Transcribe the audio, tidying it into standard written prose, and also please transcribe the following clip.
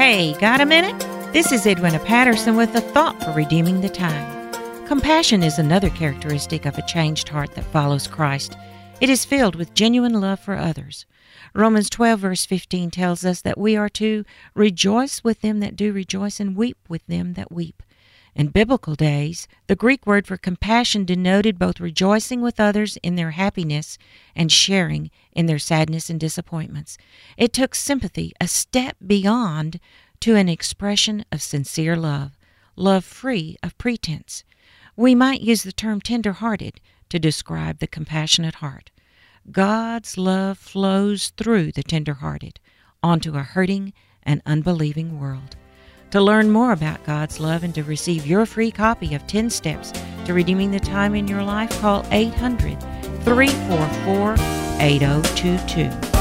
Hey, got a minute? This is Edwina Patterson with a thought for redeeming the time. Compassion is another characteristic of a changed heart that follows Christ. It is filled with genuine love for others. Romans 12 verse 15 tells us that we are to rejoice with them that do rejoice and weep with them that weep. In biblical days, the Greek word for compassion denoted both rejoicing with others in their happiness and sharing in their sadness and disappointments. It took sympathy a step beyond to an expression of sincere love free of pretense. We might use the term tender-hearted to describe the compassionate heart. God's love flows through the tender-hearted onto a hurting and unbelieving world. To learn more about God's love and to receive your free copy of 10 Steps to Redeeming the Time in Your Life, call 800-344-8022.